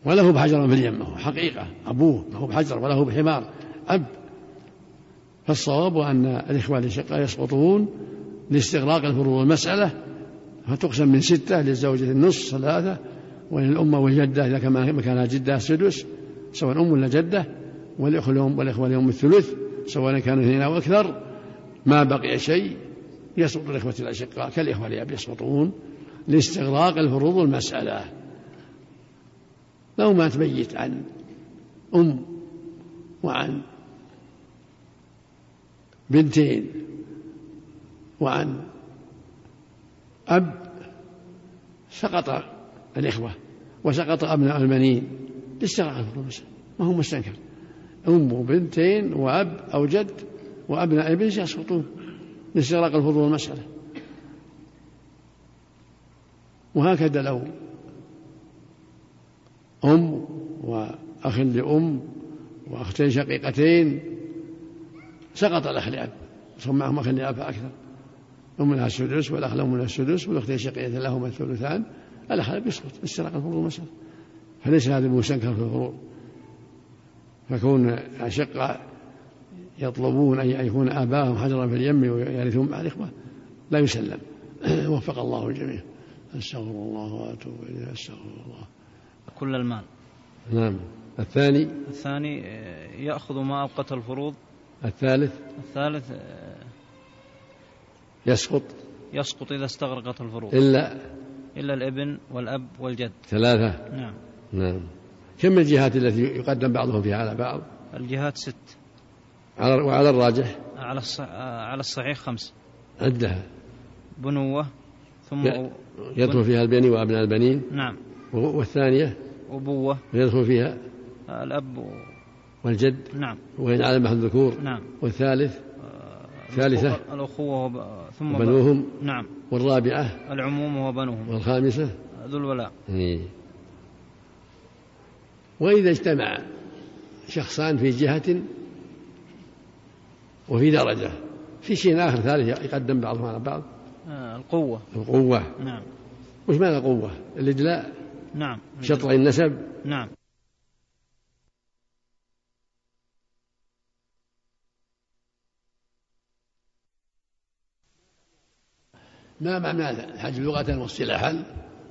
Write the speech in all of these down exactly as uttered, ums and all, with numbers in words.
وله بحجر في اليم، هو حقيقة أبوه له بحجر وله بحمار أب. فالصواب أن الإخوة الأشقاء يسقطون لاستغراق الفروض والمسألة، فتقسم من ستة، للزوجة النصف ثلاثة، وللأمة والجدة إذا كان مكانها جدة السدس سواء أم ولا جدة، والإخوة لهم الثلث سواء كانوا اثنين أو أكثر. ما بقي شيء يسقط الإخوة الأشقاء كالإخوة الأب يسقطون لاستغراق الفروض والمسألة. لو ما تبيت عن أم وعن بنتين وعن أب سقط الإخوة وسقط أبناء البنين لاستغراق الفروض والمسألة، ما هو مستنكر. أم وبنتين وأب أو جد وأبناء البنت يسقطون لاستغراق الفروض والمسألة. وهكذا لو أم وأخ لأم وأختين شقيقتين سقط الأخ لأب، صار معهم أخ لأب أكثر، أم لها السدس والأخ لهم لها السدس والأختين شقيقتين لهما الثلثان، الأخ لأب يسقط لاستغراق الفروض والمسألة. فليس هذا المستنكر في الفروض. فكون أشقاء يطلبون أن يكون آباءهم حجرا في اليم ويرثون مع الإخوة لا يسلم. وفق الله الجميع. أستغفر الله وأتوب إليه. أستغفر الله. كل المال. نعم. الثاني الثاني يأخذ ما أبقته الفروض. الثالث الثالث يسقط يسقط إذا استغرقت الفروض إلا إلا الابن والأب والجد. ثلاثة. نعم. نعم. كم الجهات التي يقدم بعضهم فيها على بعض؟ الجهات ست. وعلى الراجح على على الصحيح خمس. عدها. بنوة ثم يدخل فيها البني وأبناء البنين. نعم. والثانية أبوة يدخل فيها الأب والجد. نعم. وإن على محل الذكور. نعم. والثالث ثالثة الأخوة ثم بنوهم. نعم. والرابعة العموم وبنوهم. والخامسة ذو الولاء. إيه. وإذا اجتمع شخصان في جهة وفي درجة في شيء آخر ثالث يقدم بعضهم على بعض. آه القوة. القوة. نعم. وش معنى القوة؟ الإجلاء. نعم. شطر النسب. نعم. ما معنى الحج لغة واصطلاحا؟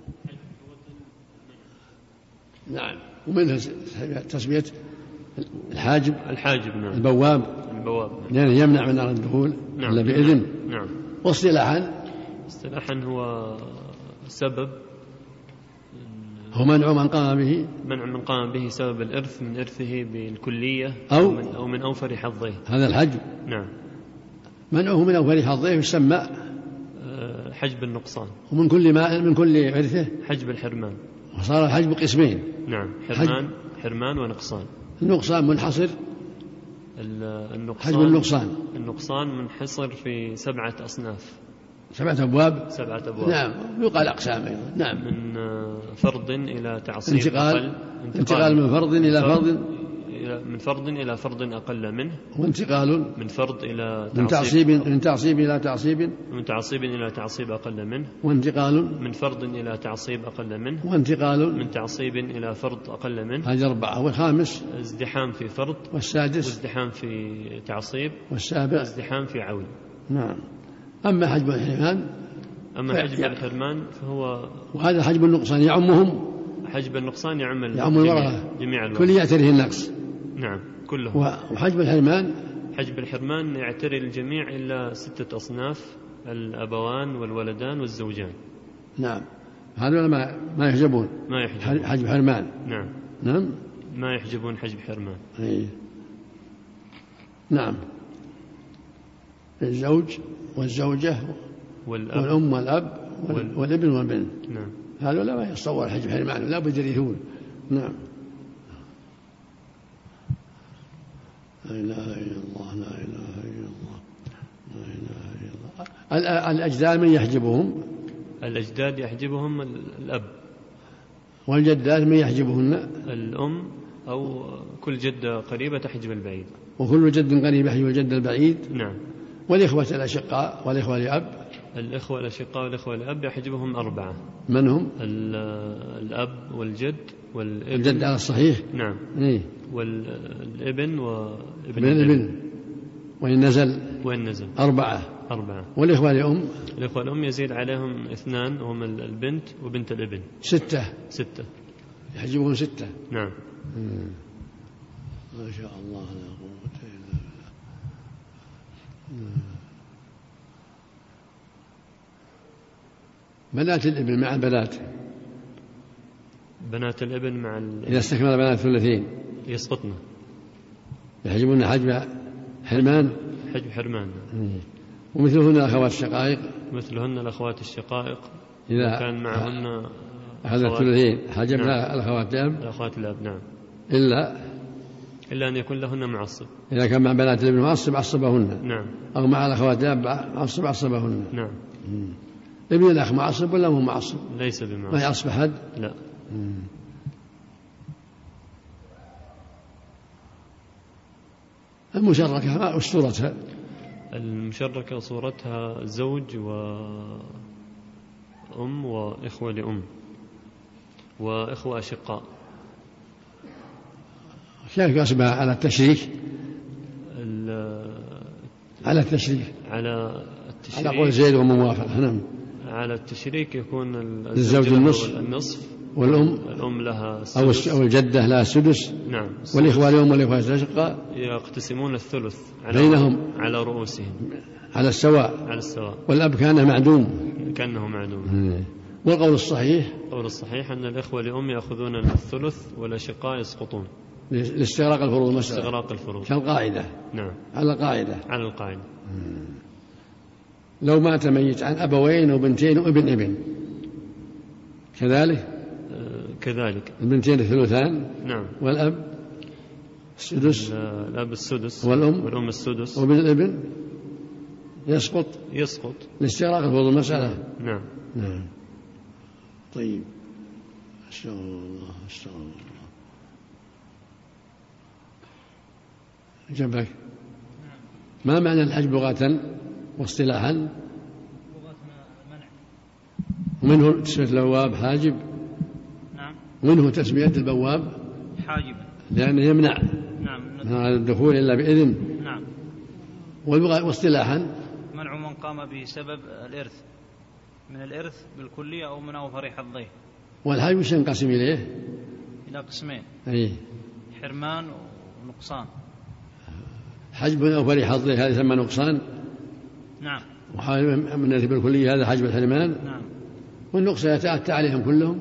نعم. ومنها تسمية الحاجب. الحاجب. نعم. البواب. البواب. يعني يمنع من الدخول نعم. إلا بإذن. نعم. واصطلاحا اصطلاحا هو سبب هو منع من قام به منع من قام به سبب الإرث من إرثه بالكلية أو, أو, من, أو من أوفر حظه. هذا الحج. نعم. منعه من أوفر حظه يسمى حجب النقصان. ومن كل ما من كل إرثه حجب الحرمان. وصار الحجب قسمين. نعم. حرمان حرمان ونقصان. النقصان منحصر. النقصان حجب النقصان النقصان منحصر في سبعة أصناف. سبعة أبواب. سبعة أبواب. نعم. يقال أقسام. نعم. من فرض إلى تعصيب انتقال أقل. انتقال من فرض إلى فرض من فرض إلى فرض أقل منه. وانتقال من فرض إلى من تعصيب من تعصيب إلى تعصيب من تعصيب إلى تعصيب أقل منه. وانتقال من فرض إلى تعصيب أقل منه. وانتقال من تعصيب إلى فرض أقل منه. هذه أربعة. والخامس ازدحام في فرض. والسادس وازدحام في تعصيب. والسابع ازدحام في عول. نعم. أما حجب الحرمان أما حجب الحرمان فهو وهذا حجب النقصان يعمهم. حجب النقصان يعم يعم الورثة جميع الورثة. كل يعتريه النقص. نعم كلهم. وحجب الحرمان حجب الحرمان يعتري الجميع إلا ستة أصناف: الأبوان والولدان والزوجان. نعم. هذول ما ما يحجبون. ما يحجبون حجب حرمان. نعم. نعم. ما يحجبون حجب حرمان. أي. نعم. الزوج والزوجة والأب والأم والأب وال... والابن والبنت. نعم. هذول ما يتصور حجب حرمان لا بد يرثون. نعم. لا إله إلا الله لا إله إلا الله لا إله إلا الله. الأجداد من يحجبهم؟ الأجداد يحجبهم الأب. والجدات من يحجبهن؟ الأم أو كل جدة قريبة تحجب البعيد. وكل جد قريب يحجب الجد البعيد. نعم. والإخوة الأشقاء والإخوة لأب؟ الإخوة الأشقاء والإخوة لأب يحجبهم أربعة. من هم؟ الأب والجد والابن الجد على الصحيح. نعم. إيه؟ والابن وابن الابن وإن نزل وإن نزل أربعة. أربعة. والإخوة لأم الإخوة الأم يزيد عليهم اثنان، هم البنت وبنت الابن. ستة. ستة. يحجبهم ستة. نعم. مم. ما شاء الله لا قوة إلا بالله. بنات الابن مع البنات، بنات الابن مع ال... إذا استكمل بنات الثلثين يسقطن، يحجبون حجب حرمان. حجب حرمان. مم. ومثلهن الأخوات الشقائق، مثلهن الأخوات الشقائق إذا كان معهن هذا الثلثين حجبنا. نعم. الأخوات الأب الأخوات الأب. نعم. إلا إلا أن يكون لهن معصب. إذا كان مع بنات الابن معصب عصبهن. نعم. أو مع الأخوات الأب معصب عصبهن. نعم. مم. ابن الأخ معصب ولا هو معصب؟ ليس بمعصب. ما يعصب أحد؟ لا. مم. المشركة وش صورتها؟ المشركة صورتها زوج وأم وإخوة لأم وإخوة أشقاء. كيف أصبح على التشريك؟ على التشريك على التشريك على قول زيد وموافقة. نعم. على التشريك يكون الزوج النصف, النصف والأم الأم لها السدس أو الجدة لها السدس. نعم. والإخوة الأم والإخوة الأشقاء يقتسمون الثلث على بينهم على رؤوسهم على السواء. على السواء. والأب كان معدوم كأنه معدوم. والقول الصحيح القول الصحيح أن الإخوة لأم يأخذون الثلث والأشقاء يسقطون لاستغراق الفروض المسألة. استغراق الفروض كالقاعدة. نعم. على القاعدة. على القاعدة. لو مات ميت عن أبوين وبنتين وابن ابن كذلك. آه كذلك. البنتين الثلثان. نعم. والأب السدس. الأب السدس. والأم والأم السدس. وابن الابن يسقط يسقط لاستغراق الفروض المسألة. نعم. نعم. طيب. أستغفر الله أستغفر الله. جنبك. ما معنى الحج لغة واصطلاحا؟ لغة منع. ومنه تسمية البواب حاجب. نعم. ومنه تسمية البواب حاجبا لأنه يمنع نعم من الدخول إلا بإذن. نعم. واصطلاحا منع من قام بسبب الإرث من الإرث بالكلية أو من أوفر حظيه. والحج وش ينقسم إليه؟ إلى قسمين. أي. حرمان ونقصان. حجب من أوفر حظيه هذا يسمى نقصان. نعم. وحال من الإرث بالكلية هذا حجب الحرمان. نعم. والنقص يتأتى عليهم كلهم.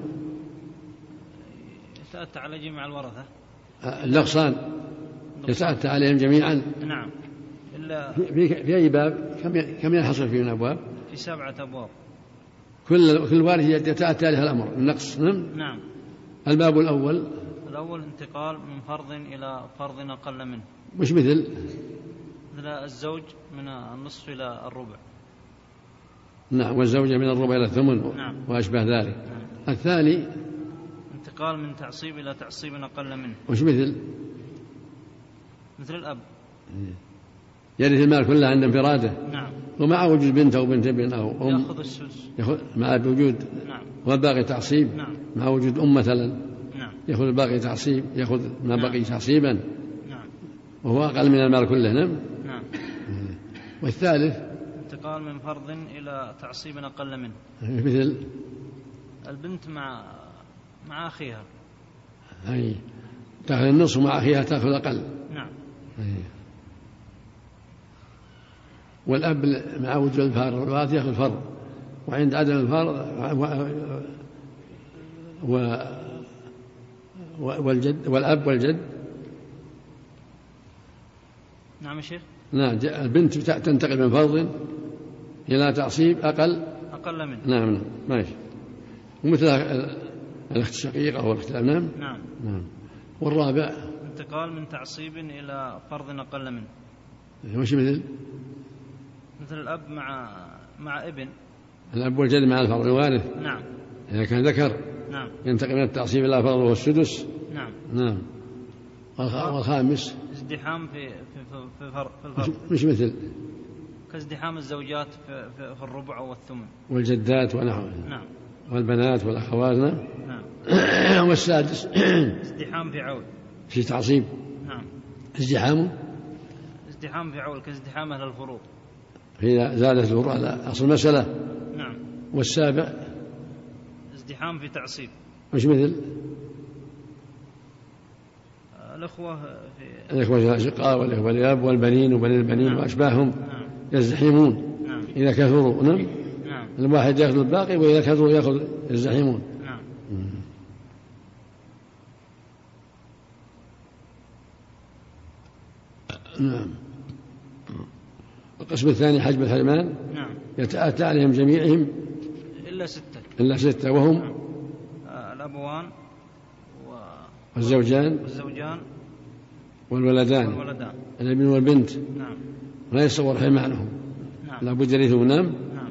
يتأتى على جميع الورثة. النقصان يتأتى عليهم جميعا. نعم. إلا في في أي باب كم كم ينحصر فيه من أبواب؟ في سبعة أبواب. كل كل وارث يتأتى عليه الأمر النقص. نعم. نعم. الباب الأول. الأول انتقال من فرض إلى فرض أقل منه. مش مثل مثل الزوج من النصف إلى الربع. نعم. والزوجة من الربع إلى الثمن. نعم. وأشبه ذلك. نعم. الثاني انتقال من تعصيب إلى تعصيب أقل منه. مش مثل مثل الأب يرث المال كله عند انفراده. نعم. ومع وجود بنت أو بنت ابن أو أم يأخذ السدس. يأخذ مع وجود. نعم. والباقي تعصيب. نعم. مع وجود أم مثلا. نعم. يأخذ الباقي تعصيب يأخذ ما نعم. بقي تعصيبا. نعم. وهو أقل من المال كله. نعم. نعم. والثالث انتقال من فرض إلى تعصيب أقل منه. مثل البنت مع مع أخيها. أي تأخذ النصف مع أخيها تأخذ أقل. نعم. أي. والأب مع وجود الفرض يأخذ فرض، وعند عدم الفرض و... والجد والأب والجد. نعم يا شيخ. نعم. البنت تنتقل من فرض إلى تعصيب أقل أقل منه. نعم. نعم. ماشي. ومثل الأخت الشقيقة أو الأخت الأمام. نعم. نعم. والرابع انتقال من تعصيب إلى فرض أقل منه. وش مثل مثل الأب مع مع ابن. الأب والجد مع الفرض الوارث. نعم. إذا كان ذكر نعم. ينتقل من التعصيب إلى فرض والسدس. نعم. نعم. والخامس ازدحام في في في, في الفرض. مش مثل كازدحام الزوجات في, في, في الربع والثمن. والجدات ونحوه. نعم. والبنات والأخوات. نعم. نعم. والسادس ازدحام في عول. في تعصيب. نعم. ازدحام ازدحام في عول كازدحام أهل الفروض إذا زادت الفروض على أصل المسألة. نعم. والسابع ازدحام في تعصيب. مش مثل الأخوة في الإخوة الأشقاء والإخوة الأب والبنين وبني البنين. نعم. وأشباههم. نعم. يزدحمون. نعم. إذا كثروا. نعم. نعم. الواحد يأخذ الباقي وإذا كثروا يأخذ يزدحمون. نعم. نعم. القسم الثاني حجب الحرمان. نعم. يتأتى عليهم جميعهم إلا ستة. إلا ستة وهم نعم. الأبوان والزوجان والزوجان والولدان والولدان الابن والبنت. نعم. لا يتصور حرمانهم. نعم. لا بد يرثون. نعم. نعم.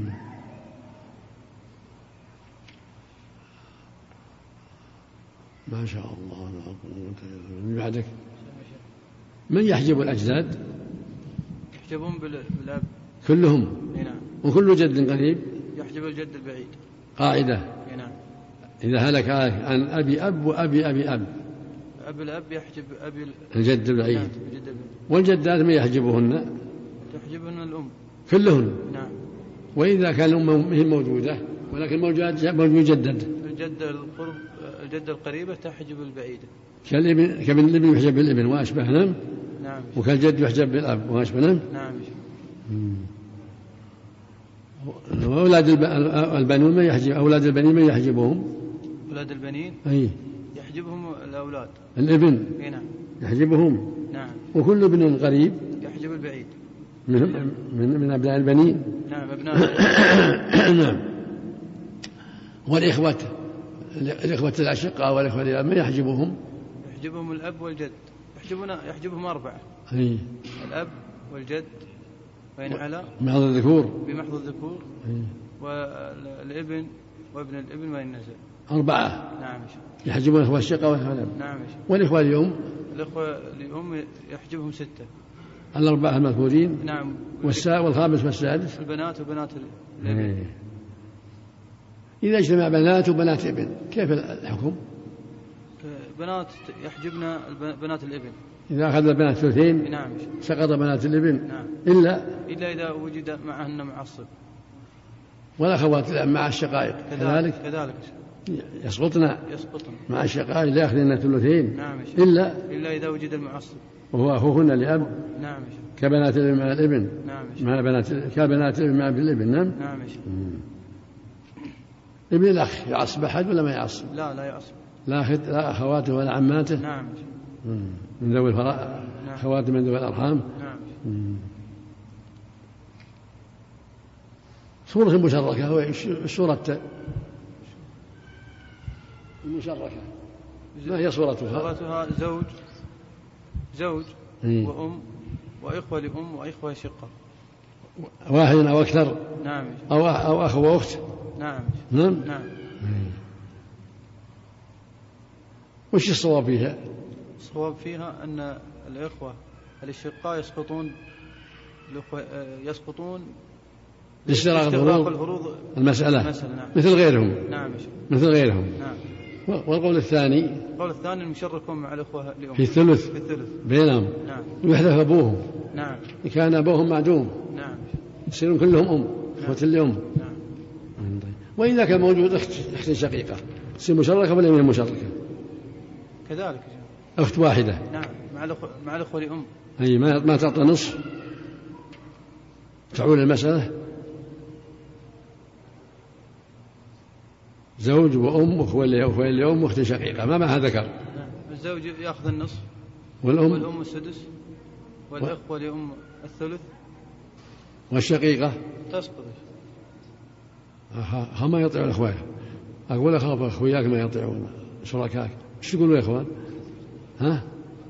ما شاء الله. من بعدك من يحجب الأجداد؟ يحجبون بالأب كلهم. نعم. وكل جد قريب يحجب الجد البعيد. قاعدة. نعم. إذا هلك عن أبي أب وأبي أبي أب أب الأب يحجب أبي الجد البعيد. نعم. الجد البعيد. والجدات من يحجبهن؟ تحجبهن الأم كلهن. نعم. وإذا كان الأم هي موجودة ولكن موجود موجود جدد الجد القرب الجدة القريبة تحجب البعيدة. كالابن كابن الابن يحجب بالابن وأشبه. نعم. نعم. وكالجد يحجب بالأب وأشبه. نعم. نعم. وأولاد البنون من يحجب أولاد البنين من يحجبهم؟ أولاد البنين أي يحجبهم الأولاد الابن. نعم. يحجبهم. نعم. وكل ابن قريب يحجب البعيد من من, من أبناء البنين. نعم. أبناء. نعم. والإخوة الإخوة الأشقاء والإخوة الأب من يحجبهم؟ يحجبهم الأب والجد. يحجبون يحجبهم أربعة. أي. الأب والجد وإن على بمحض الذكور بمحض الذكور. والابن وابن الابن وإن نزل. أربعة. نعم. يحجبون الإخوة الشقاء والإخوة الأب. نعم. والإخوة اليوم الإخوة الأم يحجبهم ستة. الأربعة المذكورين. نعم. والسا والخامس والسادس البنات وبنات الابن. إذا اجتمع بنات وبنات ابن كيف الحكم؟ بنات يحجبنا بنات الابن. إذا أخذ البنات ثلثين. نعم. سقط بنات الابن. نعم. إلا إلا إذا وجد معهن معصب. والأخوات مع الشقائق كذلك كذلك يسقطن يسقطن مع الشقائق لا يأخذن ثلثين. نعم. إلا إلا إذا وجد المعصب وهو أخوهن لأب. نعم. كبنات الابن مع الابن. نعم. مع بنات كبنات الابن مع الابن. نعم. نعم. ابن الأخ يعصب أحد ولا ما يعصب؟ لا لا يعصب. لا أخت لا أخواته ولا عماته. نعم. من ذوي الفراء. نعم. أخواته من ذوي الأرحام. نعم. صورة المشركة هو الصورة المشركة ما هي صورتها؟ صورتها زوج زوج مم. وأم وإخوة لأم وإخوة شقة. واحد أو أكثر. نعم. أو أو أخ وأخت. نعم. نعم. نعم. وش الصواب فيها؟ الصواب فيها أن الإخوة الأشقاء يسقطون الإخوة يسقطون لاستغراق الفروض المسألة. المسألة. نعم. مثل غيرهم. نعم. مثل غيرهم. نعم. والقول الثاني القول الثاني المشركون مع الأخوة لأم في الثلث. في الثلث بينهم. نعم. ويحذف أبوهم. نعم. إن كان أبوهم معدوم. نعم. يصيرون كلهم أم. إخوة الأم. نعم. وإذا كان موجود أخت أخت شقيقة تصير مشركة ولا من المشركة؟ كذلك. أخت واحدة. نعم. مع الأخوة مع الأخوة لأم. أي ما ما تعطى نصف تعول المسألة. زوج وأم وأخوة لأم وأخت شقيقة ما معها ذكر. نعم. الزوج يأخذ النصف والأم والأم السدس والأخوة لأم الثلث والشقيقة تسقط. هم ما يطيعون الأخوة. أقول أخاف أخوياك ما يطيعون شركاك. ايش تقولوا يا إخوان؟ ها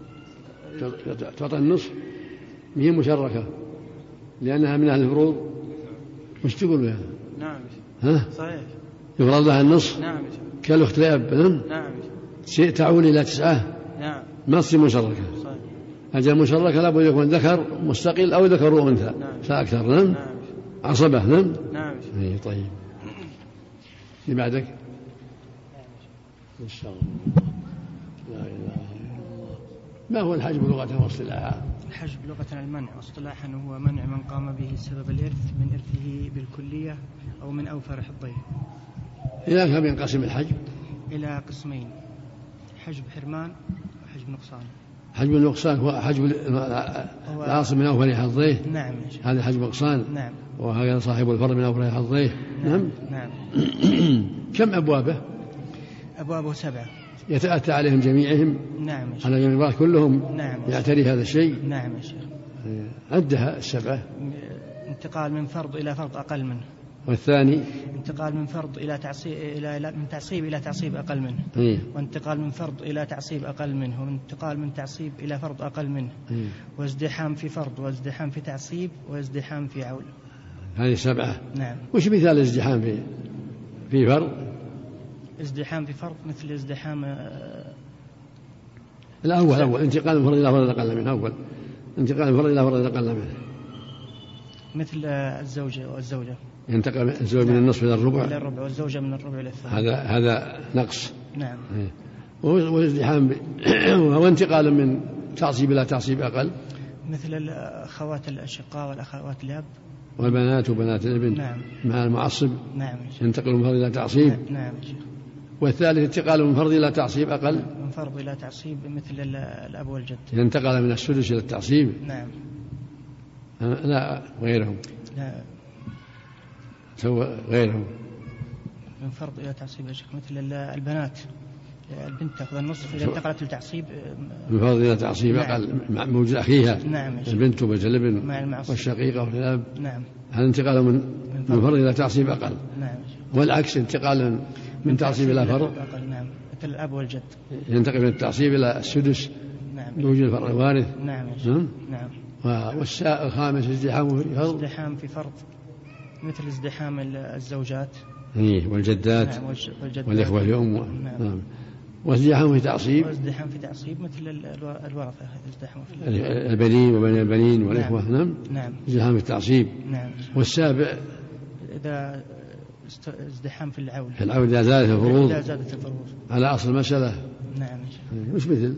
تعطى النصف مهي مشركة لأنها من أهل الفروض. وش تقولوا يا نعم. ها صحيح. يفرض لها النصف. نعم. كالأخت لأب. نعم. نعم. تعول إلى تسعة. نعم. ما تصير مشركة. صحيح. أجل مشركة لابد يكون ذكر مستقل أو ذكر وأنثى. نعم. فأكثر. نعم. نعم. عصبة. نعم. نعم. أي طيب. اللي بعدك إن شاء الله. لا إله إلا الله. ما هو الحجب لغة واصطلاحا؟ الحجب لغة المنع، واصطلاحا هو منع من قام به سبب الإرث من إرثه بالكلية أو من أوفر حظيه. إلى كم ينقسم الحجب؟ إلى قسمين: حجب حرمان وحجب نقصان. حجب النقصان هو حجب العاصم من أوفر حظيه. نعم. هذا حجب نقصان. نعم. وهذا صاحب الفرد من أوفر حظيه. نعم. نعم. كم أبوابه؟ أبوابه سبعة. يتأتى عليهم جميعهم؟ نعم. على جميع الوراث كلهم؟ نعم. يعتري هذا الشيء؟ نعم يا شيخ. عدها السبعة. انتقال من فرض إلى فرض أقل منه. والثاني؟ انتقال من فرض إلى تعصيب إلى من تعصيب إلى تعصيب أقل منه. إيه؟ وانتقال من فرض إلى تعصيب أقل منه، وانتقال من تعصيب إلى فرض أقل منه. إيه؟ وازدحام في فرض، وازدحام في تعصيب، وازدحام في عول. هذه سبعة. نعم. وش مثال الازدحام في في فرض؟ ازدحام في فرض مثل ازدحام الأول الأول انتقال من فرض إلى فرض أقل منه. أول انتقال من فرض إلى فرض أقل منه مثل الزوجة والزوجة، ينتقل الزوج من النصف إلى الربع إلى الربع، والزوجة من الربع إلى الثلث. هذا هذا نقص. نعم. وازدحام وانتقال من تعصيب إلى تعصيب أقل مثل الأخوات الأشقاء والأخوات الأب والبنات وبنات الابن. نعم. مع المعصب. نعم. ينتقل من فرض إلى تعصيب. نعم. والثالث انتقال من فرض إلى تعصيب أقل. من فرض إلى تعصيب مثل الأب والجد. ينتقل من السدس إلى التعصيب. نعم. لا غيرهم. لا سوى غيرهم. من فرض إلى تعصيب مثل البنات، البنت تأخذ النصف إذا انتقلت للتعصيب. من فرض إلى تعصيب نعم. أقل مع موجود أخيها. نعم. البنت وبنت الابن والشقيقة والأب. نعم. هذا انتقال من من فرض إلى تعصيب أقل. نعم. والعكس انتقال من, من تعصيب إلى فرض أقل. نعم. مثل الأب والجد ينتقل من التعصيب إلى السدس. نعم. بوجود الفرع الوارث. نعم. نعم. نعم. والساء الخامس ازدحام في فرض. ازدحام في فرض مثل ازدحام الزوجات. إيه والجدات. نعم. والجدات والإخوة اليوم. نعم. نعم. وازدحام في تعصيب. وازدحام في تعصيب مثل الورثة ازدحام في البنين وبني البنين والإخوة. نعم. نعم. ازدحام في التعصيب. نعم. والسابع إذا ازدحام في العول. في العول إذا زادت الفروض. إذا زادت الفروض على أصل المسألة. نعم. وش مثل؟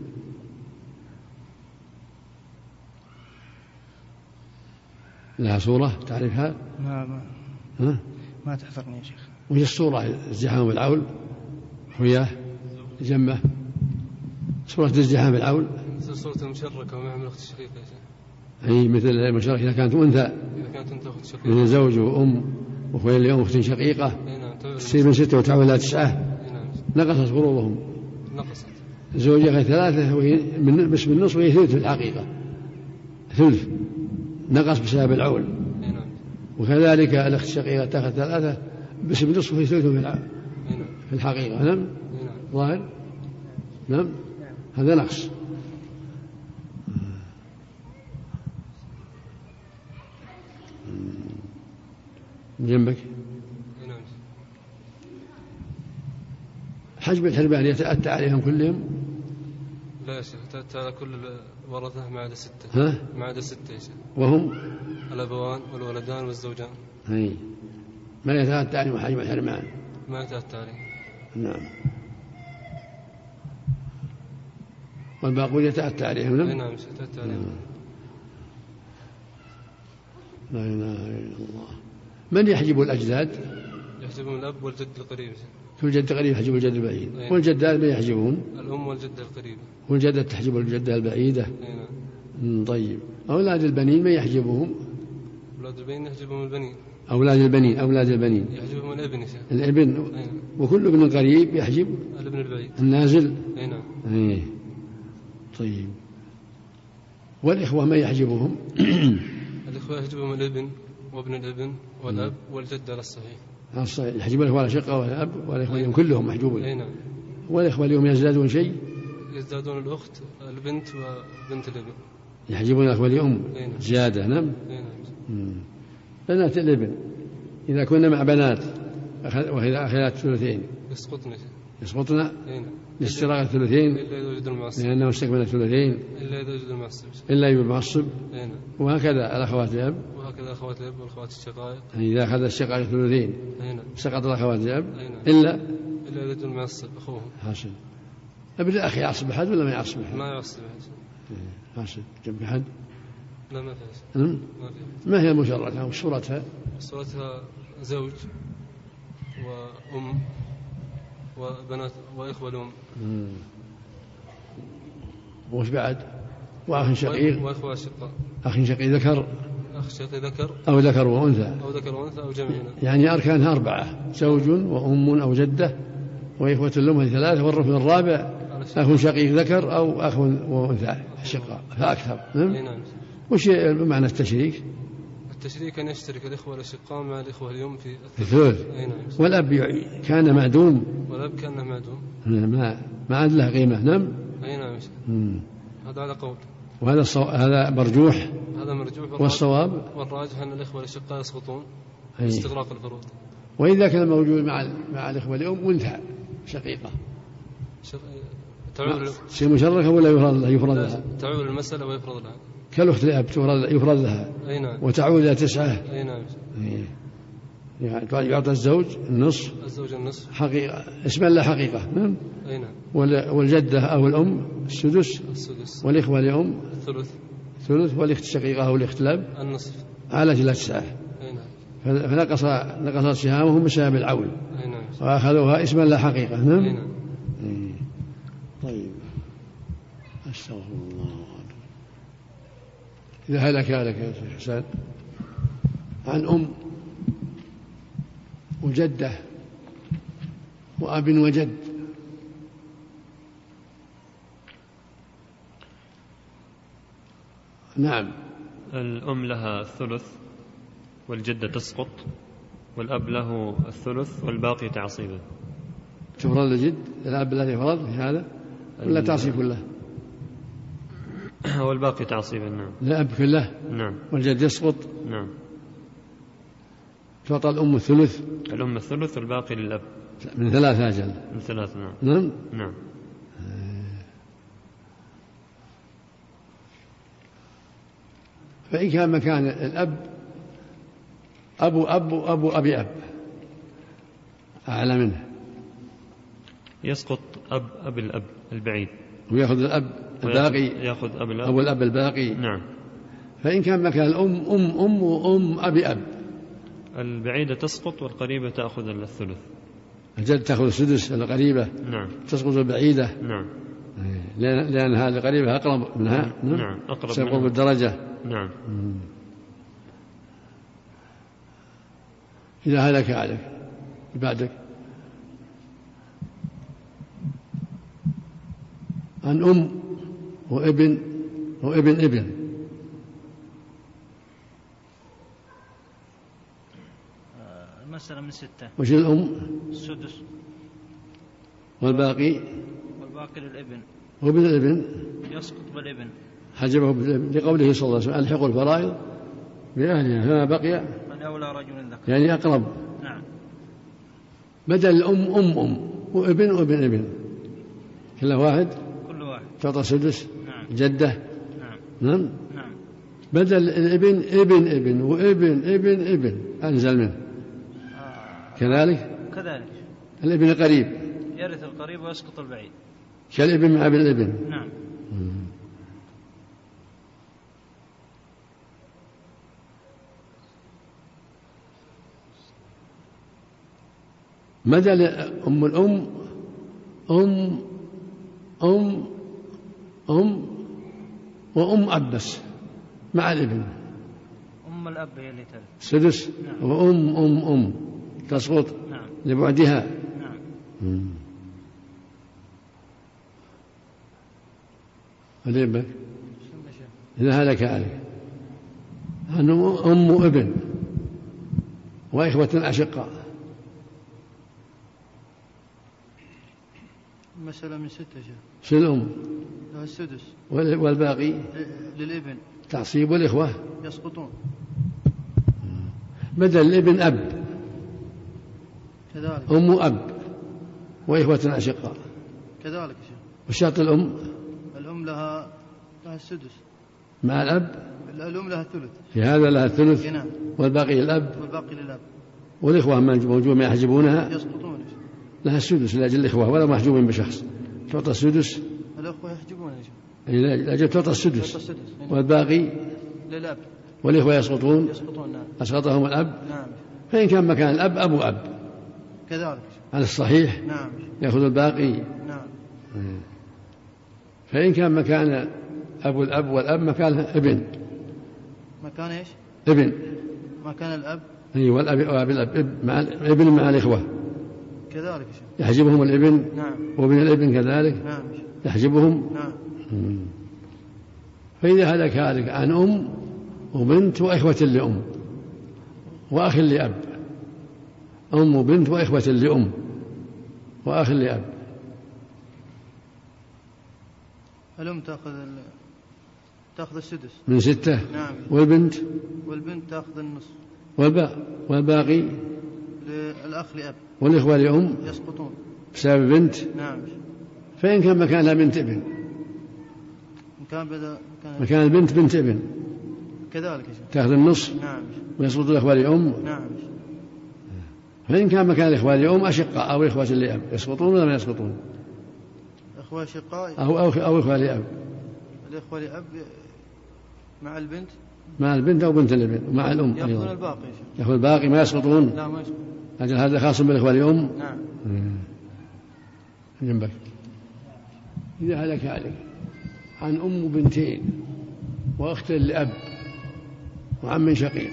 لها صورة تعرفها؟ ما ما ها؟ ما تحضرني يا شيخ. وهي الصورة ازدحام بالعول خوياه جمة صورة ازدحام بالعول مثل صورة المشركة ومعهم الأخت الشقيقة. أي مثل المشركة إذا كانت أنثى. إذا كانت أنثى أخت شقيقة. مثل زوج وأم وأخوين اليوم أخت شقيقة. تصير من ستة وتعود إلى تسعة. نقصت فروضهم. نقصت. زوجها ثلاثة وهي بس بالنصف وهي ثلث في الحقيقة. ثلث نقص بسبب العول. وكذلك الأخت الشقيقة تأخذ ثلاثة بس بالنصف وهي ثلث في الحقيقة. نعم. ظاهر. نعم. هذا نقص. جنبك. حجب الحرمان يتأتى عليهم كلهم؟ لا يا شيخ، يتأتى على كل الورثة ما عدا ستة. ها؟ ما عدا ستة يا شيخ. وهم؟ الأبوان والولدان والزوجان. هي. ما يتأتى عليهم حجب الحرمان؟ ما يتأتى عليهم. نعم. والباقون يتأتى عليهم؟ نعم. نعم يتأتى عليهم. لا إله إلا الله. من يحجب الأجداد؟ يحجبهم الأب والجد القريب. كل الجد القريب يحجب الجد البعيد. والجدات من يحجبهم؟ الأم والجدة القريبة. والجدة تحجب الجدة البعيدة. نعم. طيب. أولاد البنين من يحجبهم؟ أولاد البنين يحجبهم البنين. أولاد البنين أولاد البنين يحجبهم الابن. الابن. نعم. وكل ابن قريب يحجب الابن البعيد النازل. نعم. ايه. طيب. والإخوة من يحجبهم؟ الإخوة يحجبهم الابن وابن الابن والأب والجد على الصحيح. الصحيح يحجب الإخوة الأشقة والأب والإخوة اليوم كلهم محجوبون. نعم. والإخوة اليوم يزدادون شيء؟ يزدادون الأخت البنت وبنت الابن. يحجبون الأخوة اليوم زيادة. نعم. نعم. بنات الابن إذا كنا مع بنات وإذا أخذت ثلثين يسقطن. يسقطن. لاستغراق الثلثين إلا إذا وجد المعصب لأنه استكمل الثلثين إلا إذا وجد المعصب إلا يجب المعصب. هنا. وهكذا الأخوات الأب وهكذا أخوات الأب والأخوات الشقائق يعني إذا أخذ الشقائق الثلثين هنا. سقط الأخوات الأب هنا. إلا إلا إذا وجد المعصب أخوهم. حاصل. ابن الأخ يعصب أحد ولا ما يعصب أحد؟ ما يعصب أحد. حاصل. جنب أحد؟ لا ما فيها. ما في. ما هي المشركة وصورتها؟ صورتها زوج وأم وبنات وإخوة الأم. وش بعد؟ وأخ شقيق. وإخوة أشقاء. أخ شقيق ذكر. أخ شقيق ذكر. أو ذكر وأنثى. أو ذكر وأنثى أو جميعنا. يعني أركانها أربعة: زوج وأم أو جدة وإخوة الأم ثلاثة، والركن الرابع أخ شقيق ذكر أو أخ وأنثى شقاء فأكثر. نعم. وش معنى التشريك؟ التشريك أن يشترك الإخوة الأشقاء مع الإخوة اليوم في الثلث. نعم. والأب كان معدوم. والأب كان معدوم. ما ما عاد له قيمة. نعم. أي نعم. هذا على قول. وهذا الصو... هذا مرجوح. هذا مرجوح. والصواب والراجح أن الإخوة الأشقاء يسقطون أي. استغراق الفروض. وإذا كان موجود مع ال... مع الإخوة الأم أنثى شقيقة شق... تعود شيء مشركة ولا يفرض لها؟ يفرض لها. تعود المسألة ويفرض لها. كالأخت الأب يفرض لها. أي نعم. وتعود إلى تسعة. أي نعم. يعني يعطى الزوج النصف. الزوج النصف. حقيقة اسم الله حقيقة. نعم. أي نعم. والجدة أو الأم السدس. السدس. والإخوة الأم الثلث. الثلث. والأخت الشقيقة أو الأخت الأب النصف. على إلى تسعة. أي نعم. فنقص نقصت سهامهم بسبب العول. أي نعم. وأخذوها اسم الله حقيقة. نعم. أي نعم. طيب. أستغفر الله. إذا هلك هلك يا شيخ حسان عن أم وجدة وأب وجد، نعم، الأم لها الثلث والجدة تسقط، والأب له الثلث والباقي تعصيبا. تفرض الجد الأب الذي فرض في هذا ولا تعصيب كله؟ والباقي تعصيبا. نعم. الأب كله. نعم. والجد يسقط. نعم. تعطى الأم الثلث. الأم الثلث والباقي للأب. من ثلاثة أجل. من ثلاثة. نعم. نعم. نعم. فإن كان مكان الأب أبو أبو أبو أبي أب أعلى منه يسقط أب أب الأب البعيد ويأخذ الأب الباقي. يأخذ أب الأب أو الأب الباقي. نعم. فإن كان مكان الأم أم أم وأم أبي أب، البعيدة تسقط والقريبة تأخذ الثلث. الجد تأخذ السدس، القريبة نعم تسقط البعيدة. نعم. لأن هذه القريبة أقرب منها. نعم أقرب منها بالدرجة. نعم. إذا هلك عليك بعدك عن أم وابن وابن ابن، المسألة من ستة. وش الأم؟ السدس. والباقي؟ والباقي للابن. وابن الابن يسقط بالابن. حجبه بالابن لقوله صلى الله عليه وسلم: ألحقوا الفرائض بأهلها فما بقي فلأولى رجل ذكر. يعني أقرب. نعم. بدل الأم أم أم وابن وابن ابن، كل واحد كل واحد تعطى سدس. نعم. جدة. نعم. نعم. نعم. بدل الابن ابن ابن وابن ابن ابن أنزل منه. آه. كذلك كذلك الابن القريب يرث القريب ويسقط البعيد كالابن مع ابن الابن. نعم. بدل أم الأم أم أم أم وأم أب بس مع الابن. أم الأب هي اللي ترث سدس. نعم. وأم أم أم تسقط. نعم. لبعدها. نعم. مم. أديبك إذا هلك عليك أنه أم وابن وإخوة أشقاء. مسألة من ستة شيخ. شو الأم؟ لها السدس. والباقي للابن تعصيب والإخوة يسقطون. بدل الابن أب كذلك أم أب وإخوة أشقاء. كذلك يا شيخ. وشرط الأم الأم لها لها السدس مع الأب. الأم لها الثلث. في هذا لها الثلث. نعم. والباقي الأب. والباقي للأب. والإخوة موجود ما يحجبونها يسقطون. لها السدس لأجل الإخوة ولا محجوبين بشخص تعطى السدس. الأخوة يحجبون يا شيخ. لأجل تعطى السدس. والباقي للأب. والإخوة يسقطون. يسقطون نعم. أسقطهم الأب. نعم. فإن كان مكان الأب أبو أب كذلك على الصحيح. نعم. يأخذ الباقي. نعم. فإن كان مكان أبو الأب والأب مكانه ابن. مكان إيش؟ ابن. مكان الأب. أي والأب وأبي الأب مع ابن مع الإخوة. كذلك يحجبهم الابن. نعم. وابن الابن كذلك. نعم. يحجبهم. نعم. فإذا هلك هالك عن أم وبنت وإخوة لأم وأخ لأب. أم وبنت وإخوة لأم وأخ لأب. الأم تأخذ ال... تأخذ السدس من ستة. نعم. والبنت والبنت تأخذ النصف. والباقي والباقي للأخ لأب. والإخوة لأم يسقطون بسبب بنت. نعم. فإن كان مكانها بنت ابن. كان بدأ كان مكان البنت بنت ابن كذلك تأخذ النصف. نعم. ويسقط الإخوة لأم. نعم. فإن كان مكان الإخوة لأم أشقاء أو إخوة لأب يسقطون ولا ما يسقطون؟ إخوة شقاء أو أو أو إخوة لأب. الإخوة لأب مع البنت. مع البنت أو بنت الابن ومع الأم يأخذون الباقي. يأخذ الباقي ما يسقطون. لا ما يسقطون. أجل هذا خاص بالإخوة لأم. نعم. جنبك. إذا هلك هلك عن أم بنتين وأخت لأب وعم شقيق.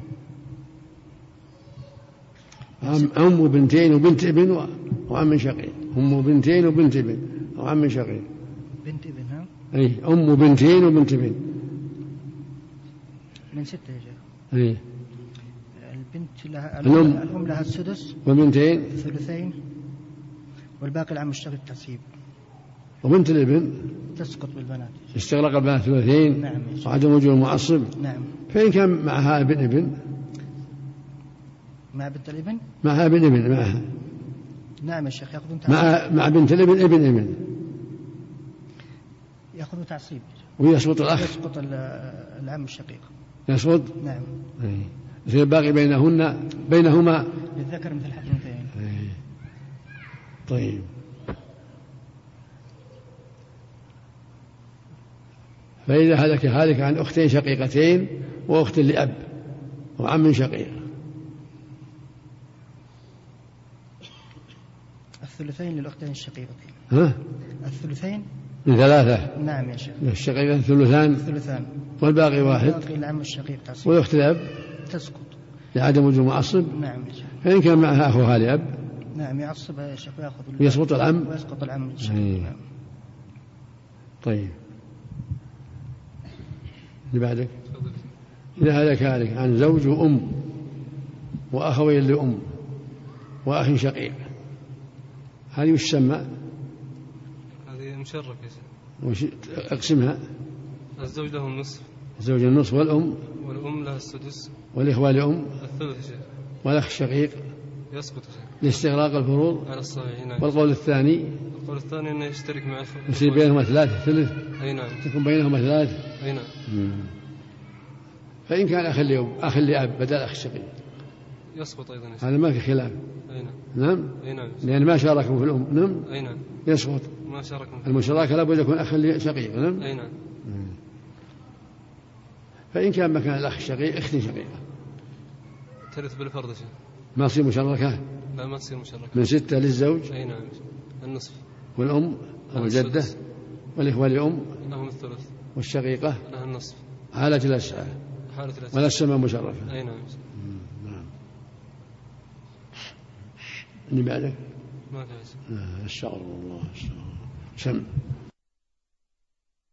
أم بنتين وبنت ابن وعم شقيق. أم بنتين وبنت ابن وعم شقيق. بنت ابن ها؟ أي أم بنتين وبنت ابن من ستة يا شيخ. أي البنت لها الأم. الأم لها السدس والبنتين الثلثين والباقي العم الشقيق تحسيب. وبنت الابن تسقط بالبنات. استغرق البنات ثلثين. نعم. وعدم وجود المعصب. نعم. فإن كان معها ابن ابن مع بنت الابن. معها ابن ابن معها. نعم يا شيخ يأخذون مع تعصيب. مع بنت الابن ابن ابن يأخذون تعصيب. ويسقط الأخ. يسقط العم الشقيق. يسقط. نعم. يصير الباقي بينهن بينهما للذكر مثل حظ الأنثيين. طيب. فإذا هلك هالك عن أختين شقيقتين وأخت لأب وعم شقيق. الثلثين للأختين الشقيقتين. ها؟ الثلثين من ثلاثة. نعم يا شيخ. الشقيقة ثلثان. ثلثان. والباقي واحد. والباقي العم الشقيق تعصيب. والأخت لأب تسقط. لعدم وجود معصب. نعم يا شيخ. فإن كان معها أخوها لأب. نعم يعصبها يا شيخ ويأخذ. ويسقط العم. ويسقط العم الشقيق. نعم. طيب. اللي بعدك. إذا هلك هالك عن زوج وأم وأخوين لأم وأخ شقيق هذه وش تسمى؟ هذه مشركة. وش أقسمها؟ الزوج له النصف. الزوج النصف والأم. والأم لها السدس. والإخوة لأم. الثلث شيء. والأخ الشقيق. يسقط شيء. لاستغراق الفروض. على الصحيح. نعم. والقول الثاني. القول الثاني أنه يشترك مع إخوة. يصير بينهما ثلاثة ثلث. أي نعم. تكون بينهما ثلاثة. أي نعم. فإن كان أخ لأم أخ لأب بدل أخ الشقيق يسقط أيضا. هذا ما في خلاف. أي نعم. نعم. أي نعم. لأن ما شاركوا في الأم. نعم. أي نعم. يسقط. ما شاركوا. المشاركة لابد يكون أخ شقيق. نعم. أي نعم. فإن كان مكان الأخ الشقيق أخت شقيقة ترث بالفرد شيء. ما تصير مشاركة. لا ما تصير مشاركة. من ستة للزوج. أي نعم. النصف. والأم أو الجدة والإخوة لأم لهم الثلث. والشقيقة لها النصف. حالة الأسعى حالة الأسعى. ولا السماء مشرفة. أي نعم. نعم. اللي بعدك ما في. استغفر الله. سم.